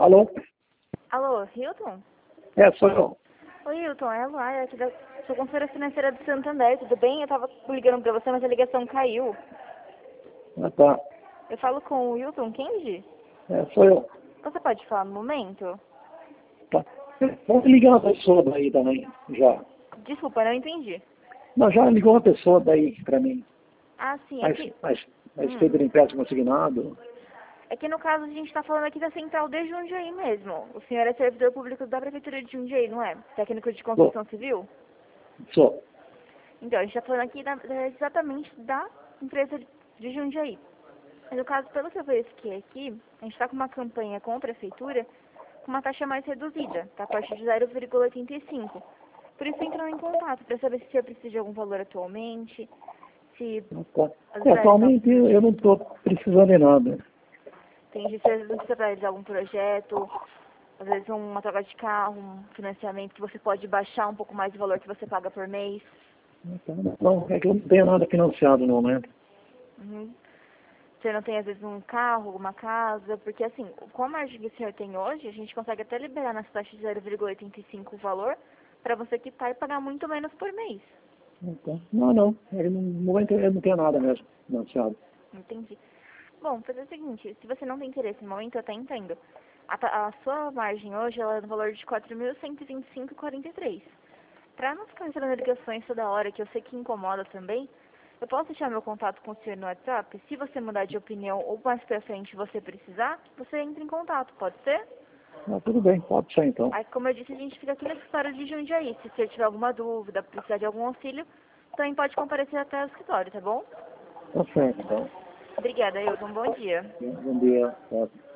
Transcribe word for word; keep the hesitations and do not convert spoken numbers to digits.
Alô? Alô, Hilton? É, sou eu. Oi, Hilton, é a Luara, aqui da sua consultora financeira do Santander, tudo bem? Eu tava ligando pra você, mas a ligação caiu. Ah, tá. Eu falo com o Hilton Kendi? É, sou eu. Você pode falar no momento? Tá. Vamos ligar uma pessoa daí também, já. Desculpa, não entendi. Não, já ligou uma pessoa daí pra mim. Ah, sim, é Mas, que, mas, mas hum, fez o empréstimo consignado. é que no caso a gente tá falando aqui da Central de Jundiaí mesmo. O senhor é servidor público da Prefeitura de Jundiaí, não é? Técnico de Sou. construção civil? Sou. Então, a gente tá falando aqui da- da- exatamente da empresa de Jundiaí. Mas no caso, pelo que eu verifiquei aqui, a gente está com uma campanha com a prefeitura com uma taxa mais reduzida, tá? A partir de zero vírgula oitenta e cinco. Por isso entrando em contato, para saber se você precisa de algum valor atualmente, se Ah, tá. as É, vezes não atualmente eu não estou precisando de nada. tem se às vezes não precisa realizar algum projeto, às vezes uma troca de carro, um financiamento que você pode baixar um pouco mais o valor que você paga por mês. Então, não, é que eu não tenho nada financiado no momento. Uhum. Você não tem, às vezes, um carro, uma casa, porque, assim, com a margem que o senhor tem hoje, a gente consegue até liberar nessa taxa de zero vírgula oitenta e cinco o valor para você quitar e pagar muito menos por mês. Então, não, não. É, no momento eu não tenho nada mesmo financiado. Entendi. Bom, fazer o seguinte, se você não tem interesse no momento, eu até entendo. A, ta- a sua margem hoje ela é no valor de quatro mil cento e vinte e cinco vírgula quarenta e três. Para não ficar recebendo ligações toda hora, que eu sei que incomoda também, eu posso deixar meu contato com o senhor no WhatsApp? Se você mudar de opinião ou mais pra frente você precisar, você entra em contato, pode ser? Ah, tudo bem, pode ser então. Aí, como eu disse, a gente fica aqui na escritório de Jundiaí. Se você tiver alguma dúvida, precisar de algum auxílio, também pode comparecer até o escritório, tá bom? Tá certo, então. Obrigada, Hilton. Bom dia. Bom dia. Tá.